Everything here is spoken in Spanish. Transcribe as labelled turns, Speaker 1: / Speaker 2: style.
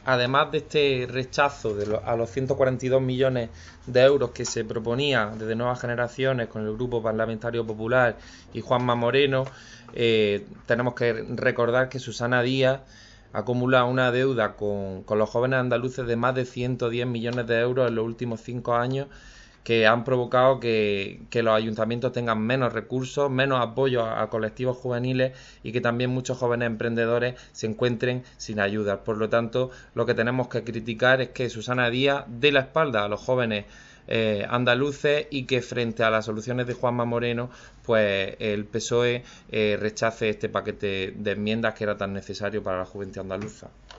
Speaker 1: además de este rechazo a los 142 millones de euros que se proponía desde Nuevas Generaciones con el Grupo Parlamentario Popular y Juanma Moreno, tenemos que recordar que Susana Díaz acumula una deuda con los jóvenes andaluces de más de 110 millones de euros en los últimos 5 años, que han provocado que los ayuntamientos tengan menos recursos, menos apoyo a colectivos juveniles y que también muchos jóvenes emprendedores se encuentren sin ayuda. Por lo tanto, lo que tenemos que criticar es que Susana Díaz dé la espalda a los jóvenes andaluces y que frente a las soluciones de Juanma Moreno, pues el PSOE rechace este paquete de enmiendas que era tan necesario para la juventud andaluza.